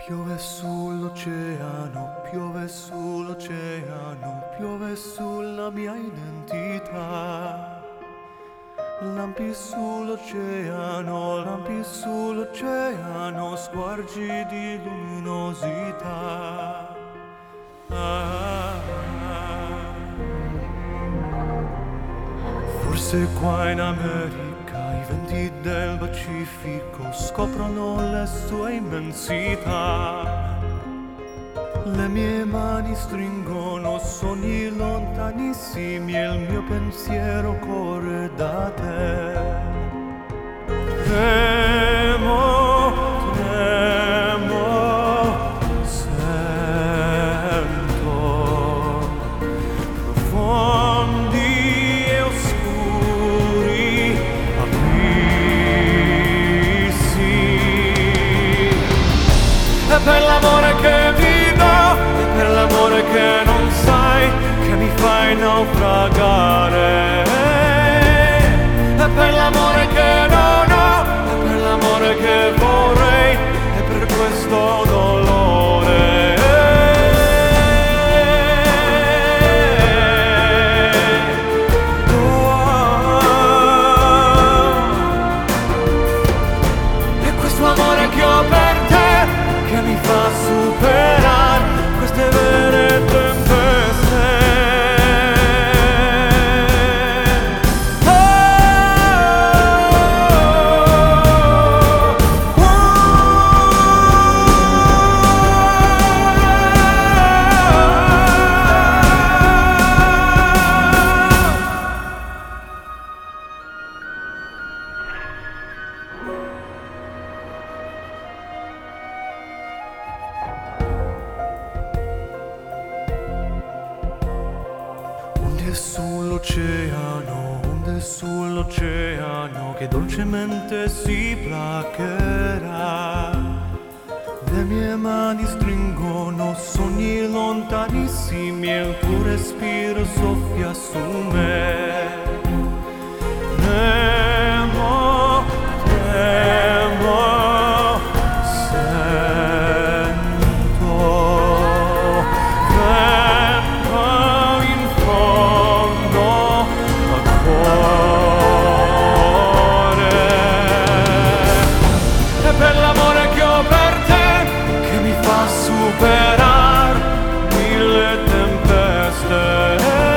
Piove sull'oceano, piove sull'oceano, piove sulla mia identità. Lampi sull'oceano, squarci di luminosità. Forse qua in America i venti del Pacifico scoprono le sue immensità. Le mie mani stringono sogni lontanissimi e il mio pensiero corre da te. Tremo, sento profondi e oscuri abissi. E per l'amore che vivo, e per l'amore che non sai, che mi fai naufragare. E per l'amore che non ho, e per l'amore che vorrei, e per questo dolore. E questo amore che ho per te, che mi fa superare queste vere tempeste. Onde sull'oceano che dolcemente si placherà. Le mie mani stringono sogni lontanissimi e il tuo respiro soffia su me. Tremo, sento vento in fondo al cuore. E per l'amore che ho per te, che mi fa superare mille tempeste.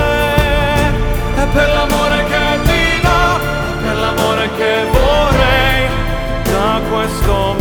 E per l'amore che ti do, per l'amore che vorrei da questo